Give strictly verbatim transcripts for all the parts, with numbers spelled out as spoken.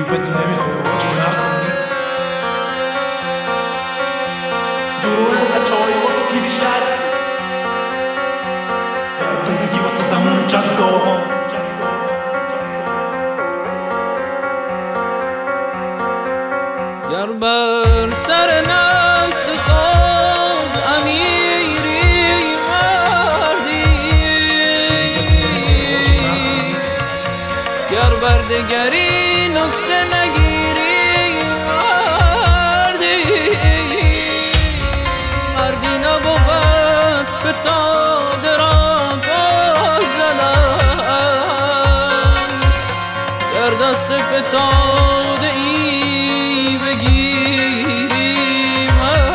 بدون نمیخوره با جونم دروه بچه های ما تو کلیش هست مردونگی واسه زمون و جد آقا گر بر سر نفس خود امیری مردی گر بر دگری نکته نگیری مردی مردی نبود فتاده را پای زدن گر دست فتاده ای بگیری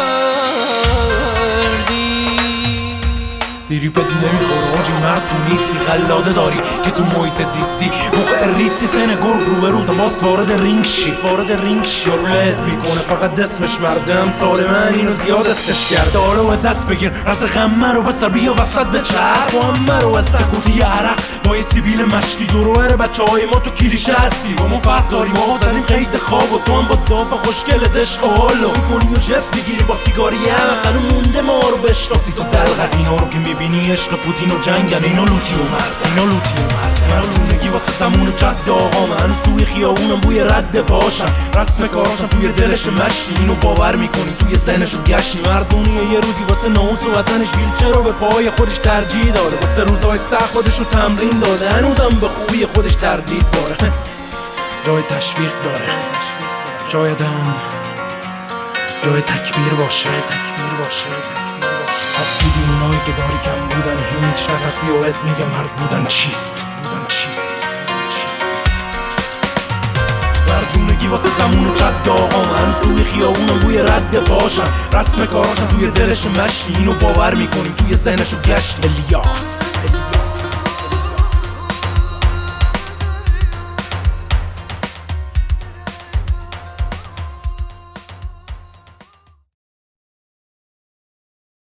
مردی دیری بدون نمیخوره آجی مرد تو نیستی قلاده داری که تو محیط زیستی موقع ریستی سن گرگ رو به رو تا باز وارد رینگ شی وارد رینگ شی رولت میکنه فقط اسمش مردم سال من اینو زیاد استش کرده حالا باید دست بگیر رس غمه رو بسر بیا وسط به چرخ با همه رو وسط قوطی عرق با یه سیبیل مشتی دوروهر بچه های ما تو کلیشه هستی با ما فرق داریم ما زدیم قید خواب و تو هم با داف خوشگل دشق و حالو میکنی و جست میگیری با سیگاری هم قنو مونده ما رو بشناسی تو دلغت اینا رو که میبینی عشق پوتین و جنگن اینا لوتی و مرد اینا لوتی و مرد مردونگی واسه زمون و جد آقا من هنوز توی خیابونم بوی رد پاشم رسم کاراشم توی دلش مشتی اینو باور میکنی توی ذهنشو گشتی مردونیه یه روزی واسه ناموس و وطنش ویلچر رو به پای خودش ترجیح داده واسه روزهای سخت خودشو تمرین داده هنوزم به خوبی خودش تردید داره جای تشویق داره شایدم جای تکبیر باشه تکبیر باشه از دیدی اونایی که داری کم بودن هیچ نترسی و ات میگه مرد بودن چیست بودن چیست مردونگی واسه زمون و جد آقا من توی خیابونم بوی رد پاشم رسم کاراشم توی دلش مشتی اینو باور میکنیم توی ذهنشو گشت الیاس